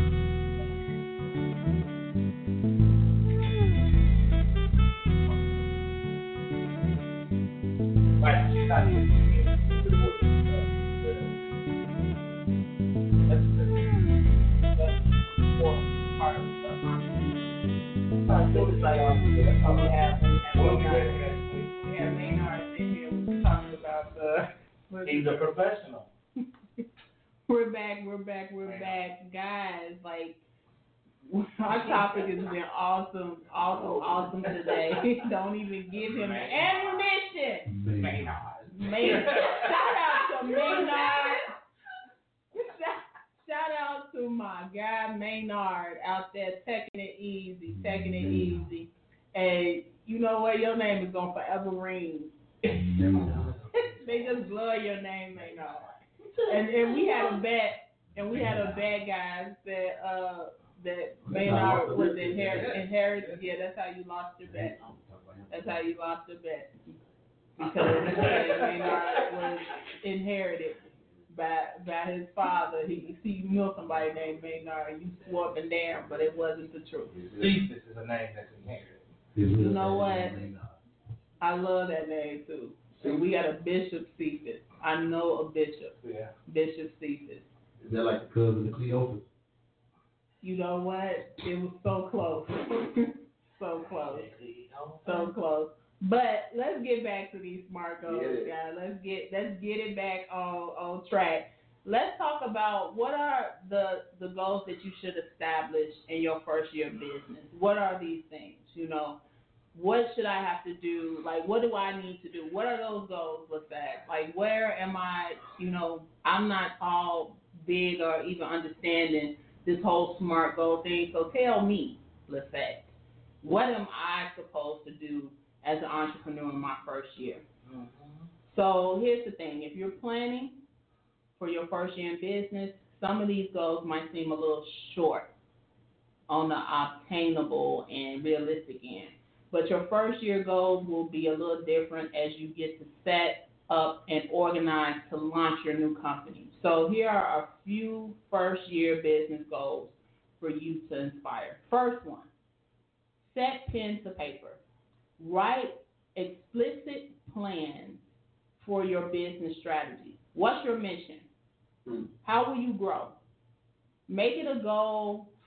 Right, she's not here. That's the that's the fourth part of the stuff. So I think it's like all we have, all we have, and Well, we we ready have, next week. we have Maynard in here, we're talking about the. He's a professional. We're back, we're back, we're back. Guys, like, our topic has been awesome, awesome, awesome today. Don't even give him ammunition. Maynard. Maynard. Shout out to Maynard. Shout, shout out to my guy Maynard out there taking it easy, taking it easy. And you know what? Your name is going to forever ring. They just love your name, Maynard. And and we had a bet, and we had a bet, guys, that uh that Maynard was inherit inherited. Yeah, that's how you lost your bet. That's how you lost your bet because Maynard was inherited by by his father. He see you know somebody named Maynard, and you swore up and down, but it wasn't the truth. Cephas is a name that's inherited. You know what? I love that name too. So we got a Bishop Cephas. I know a bishop. Yeah. Bishop Cephas. Is that like the cousin of Cleophas? You know what? It was so close. so close. So close. But let's get back to these SMART goals, Yeah. guys. Let's get let's get it back on, on track. Let's talk about what are the the goals that you should establish in your first year of business. What are these things? You know, what should I have to do? Like, what do I need to do? What are those goals, LaFact? Like, where am I, you know, I'm not all big or even understanding this whole SMART goal thing. So tell me, LaFact, what am I supposed to do as an entrepreneur in my first year? Mm-hmm. So here's the thing. If you're planning for your first year in business, some of these goals might seem a little short on the obtainable and realistic end. But your first year goals will be a little different as you get to set up and organize to launch your new company. So here are a few first year business goals for you to inspire. First one, set pen to paper. Write explicit plans for your business strategy. What's your mission? Hmm. How will you grow? Make it a goal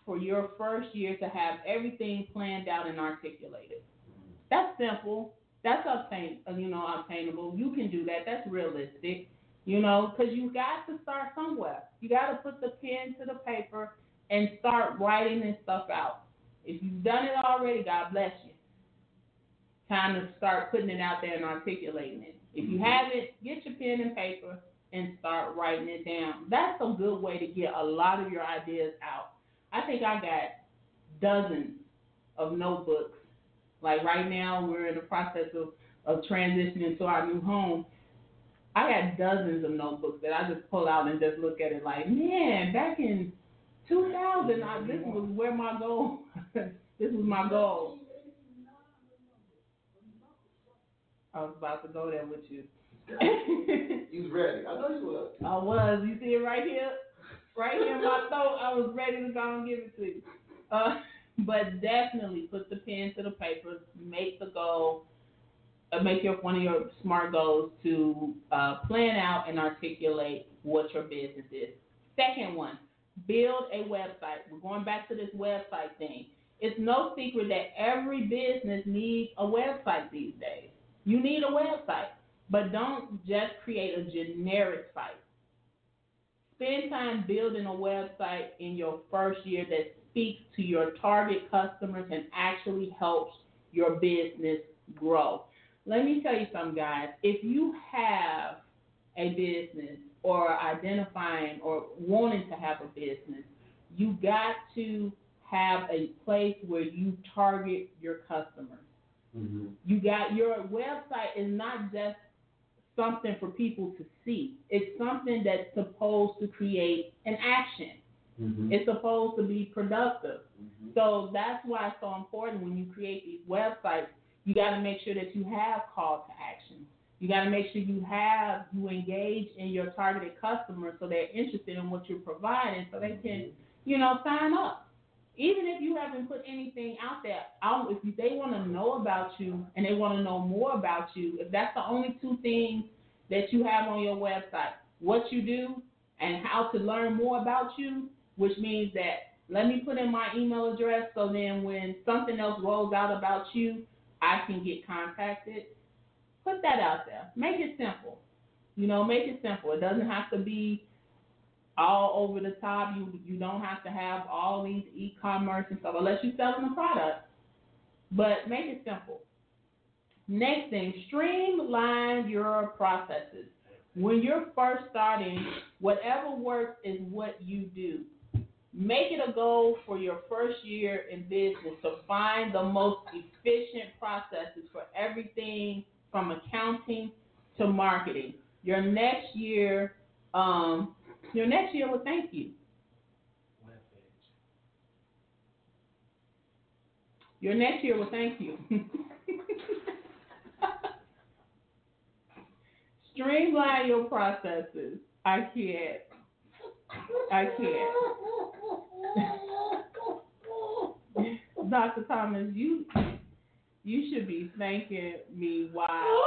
for your first year to have everything planned out and articulated. That's simple. That's obtain, uh, you know, obtainable. You can do that. That's realistic, you know, because you got to start somewhere. You got to put the pen to the paper and start writing this stuff out. If you've done it already, God bless you. Time to start putting it out there and articulating it. If you haven't, get your pen and paper and start writing it down. That's a good way to get a lot of your ideas out. I think I got dozens of notebooks. Like right now, we're in the process of, of transitioning to our new home. I got dozens of notebooks that I just pull out and just look at it like, man, back in two thousand, I, this was where my goal, this was my goal. I was about to go there with you. You was ready. I know you was. I was. You see it right here? Right here in my throat. I was ready to go and give it to you. Uh, but definitely put the pen to the paper. Make the goal. Uh, make your one of your SMART goals to uh, plan out and articulate what your business is. Second one, build a website. We're going back to this website thing. It's no secret that every business needs a website these days. You need a website, but don't just create a generic site. Spend time building a website in your first year that speaks to your target customers and actually helps your business grow. Let me tell you something, guys. If you have a business or identifying or wanting to have a business, you got to have a place where you target your customers. Mm-hmm. You got your website is not just something for people to see. It's something that's supposed to create an action. Mm-hmm. It's supposed to be productive. Mm-hmm. So that's why it's so important when you create these websites. You got to make sure that you have call to action. You got to make sure you have you engage in your targeted customers so they're interested in what you're providing, so they can, you know, sign up. Even if you haven't put anything out there, I'll, if they want to know about you and they want to know more about you, if that's the only two things that you have on your website, what you do and how to learn more about you, which means that let me put in my email address so then when something else rolls out about you, I can get contacted. Put that out there. Make it simple. You know, make it simple. It doesn't have to be all over the top. You you don't have to have all these e-commerce and stuff unless you're selling a product. But make it simple. Next thing, streamline your processes. When you're first starting, whatever works is what you do. Make it a goal for your first year in business to find the most efficient processes for everything from accounting to marketing. Your next year, um, your next year will thank you. Your next year will thank you. Streamline your processes. I can't. I can't. Doctor Thomas, you you should be thanking me. Wow.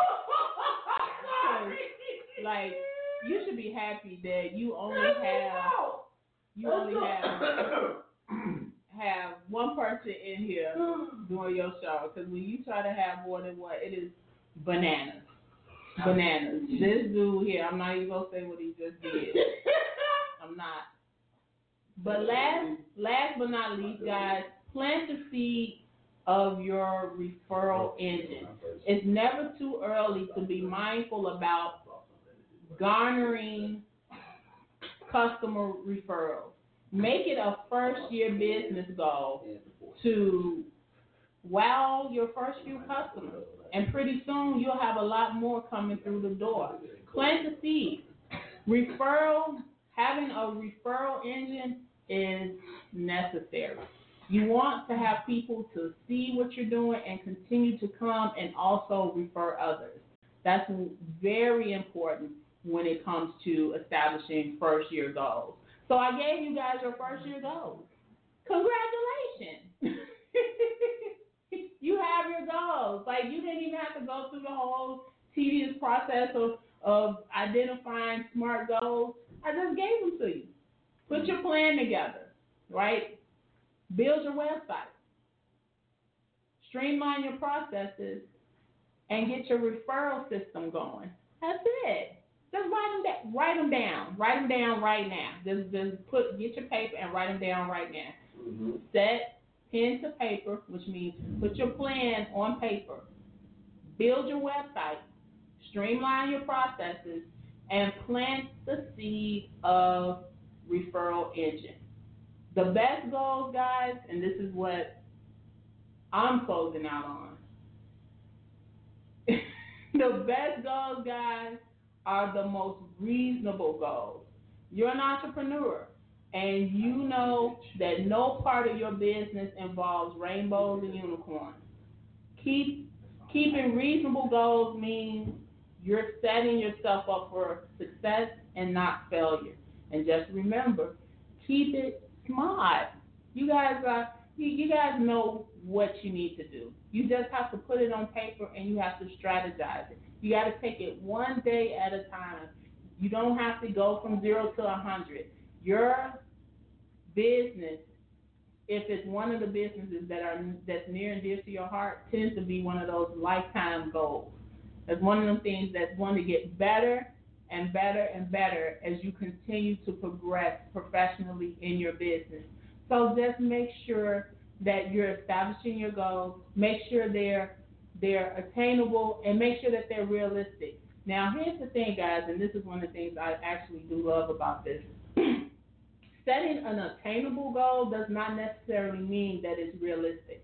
Like, you should be happy that you only have you only have have one person in here doing your show. Because when you try to have more than one, it is bananas. Bananas. This dude here, I'm not even gonna say what he just did. I'm not. But last, last but not least, guys, plant the seed of your referral engine. It's never too early to be mindful about garnering customer referrals. Make it a first-year business goal to wow your first few customers. And pretty soon, you'll have a lot more coming through the door. Plant the seed. Referral, having a referral engine is necessary. You want to have people to see what you're doing and continue to come and also refer others. That's very important when it comes to establishing first-year goals. So I gave you guys your first-year goals. Congratulations. You have your goals. Like, you didn't even have to go through the whole tedious process of, of identifying SMART goals. I just gave them to you. Put your plan together, right? Build your website. Streamline your processes and get your referral system going. That's it. Just write them down. Write them down. Write them down right now. Just, just put, get your paper and write them down right now. Mm-hmm. Set pen to paper, which means put your plan on paper. Build your website. Streamline your processes and plant the seed of referral engine. The best goals, guys, and this is what I'm closing out on. The best goals, guys, are the most reasonable goals. You're an entrepreneur, and you know that no part of your business involves rainbows and unicorns. Keep keeping reasonable goals means you're setting yourself up for success and not failure. And just remember, keep it smart. You guys are you, you guys know what you need to do. You just have to put it on paper and you have to strategize it. You got to take it one day at a time. You don't have to go from zero to a hundred. Your business, if it's one of the businesses that are that's near and dear to your heart, tends to be one of those lifetime goals. It's one of them things that's going to get better and better and better as you continue to progress professionally in your business. So just make sure that you're establishing your goals, make sure they're they're attainable, and make sure that they're realistic. Now, here's the thing, guys, and this is one of the things I actually do love about this. Setting an attainable goal does not necessarily mean that it's realistic.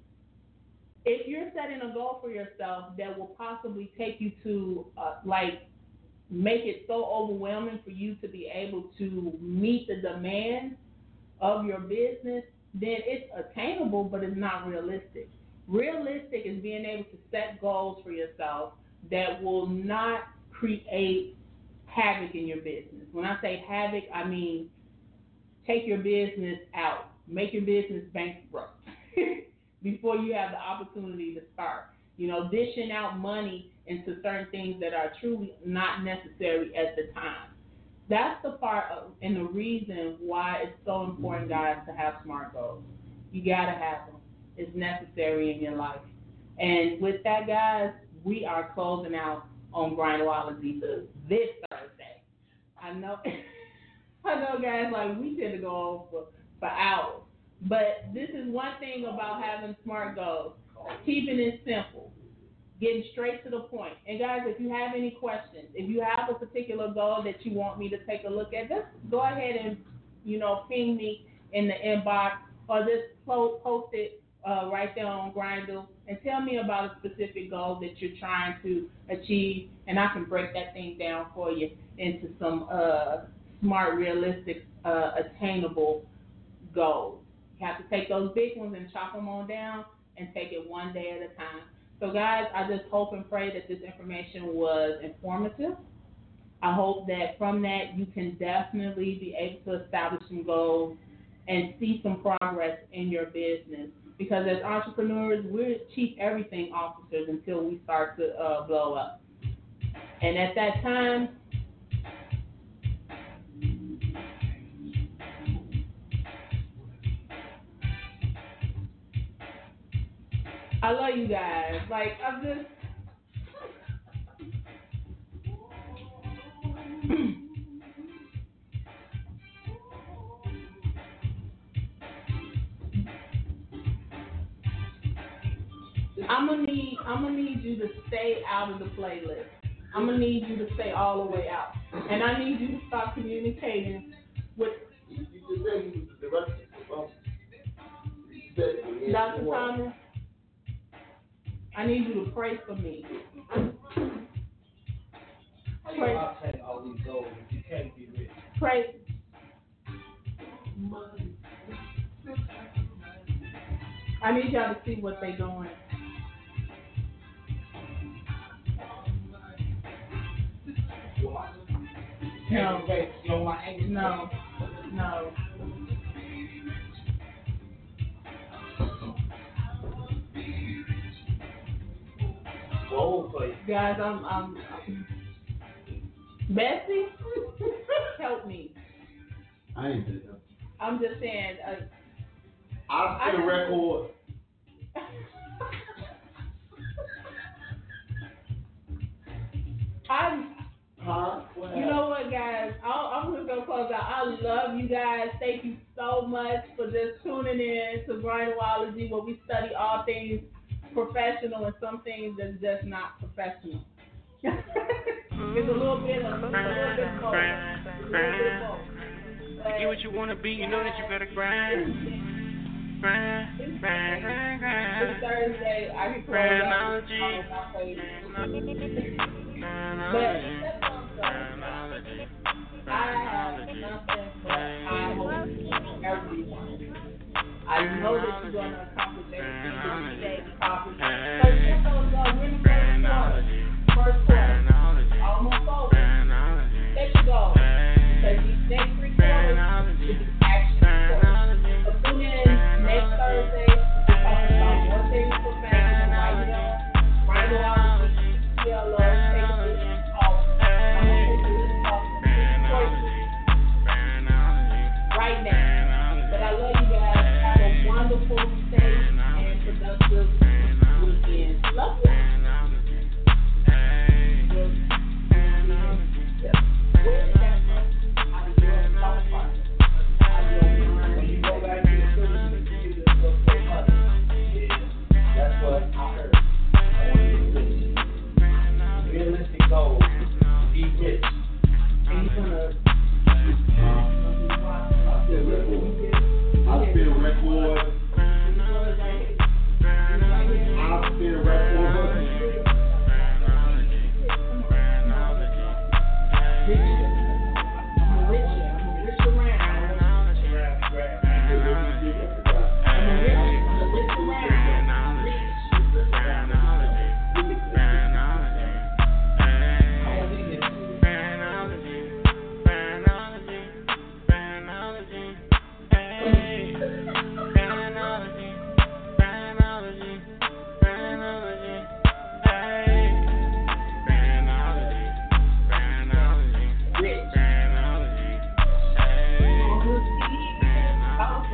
If you're setting a goal for yourself that will possibly take you to, uh, like, make it so overwhelming for you to be able to meet the demands of your business, then it's attainable, but it's not realistic. Realistic is being able to set goals for yourself that will not create havoc in your business. When I say havoc, I mean take your business out, make your business bankrupt before you have the opportunity to start. You know, dishing out money into certain things that are truly not necessary at the time. That's the part of, and the reason why it's so important, guys, to have SMART goals. You got to have them. It's necessary in your life. And with that, guys, we are closing out on Grindology this Thursday. I know, I know, guys, like we tend to go on for, for hours. But this is one thing about having SMART goals, keeping it simple, getting straight to the point. And, guys, if you have any questions, if you have a particular goal that you want me to take a look at, just go ahead and, you know, ping me in the inbox or just post it uh, right there on Grindr and tell me about a specific goal that you're trying to achieve, and I can break that thing down for you into some uh, smart, realistic, uh, attainable goals. You have to take those big ones and chop them on down and take it one day at a time. So, guys, I just hope and pray that this information was informative. I hope that from that you can definitely be able to establish some goals and see some progress in your business. Because as entrepreneurs, we're chief everything officers until we start to uh, blow up. And at that time, I love you guys. Like, I'm just... I'm gonna need I'm gonna need you to stay out of the playlist. I'm gonna need you to stay all the way out, and I need you to stop communicating with Doctor Thomas. I need you to pray for me. Pray. I'll take all these goals if you can't be rich. Pray. I need y'all to see what they're doing. No, no, no. Goal for you. Guys, I'm, I'm, I'm Bessie, help me. I ain't did that. I'm just saying, uh, I see the record. I'm, Huh? you know what, guys? I'll, I'm just gonna close out. I love you guys. Thank you so much for just tuning in to Grindology, where we study all things professional and some things that's just not professional. It's a little bit of, it's a little bit more. It's a little bit more. To get what you wanna be, you know that you gotta grind. Grind, grind, grind, grind. It's Thursday. I can close out on my page. But I have nothing but I hope for everyone. I know that you're going to accomplish everything that you say to accomplish. So just those uh, we're in the first quarter. First quarter. Almost over. There you go. Because these next three quarters will be action quarters. So tune in next Thursday. We're talking about one thing for family. Write it down. Write it out. Take a look. Talk. I'm going to do this talk. Right now. But I love you guys. Have a wonderful, safe, and productive weekend. Love you.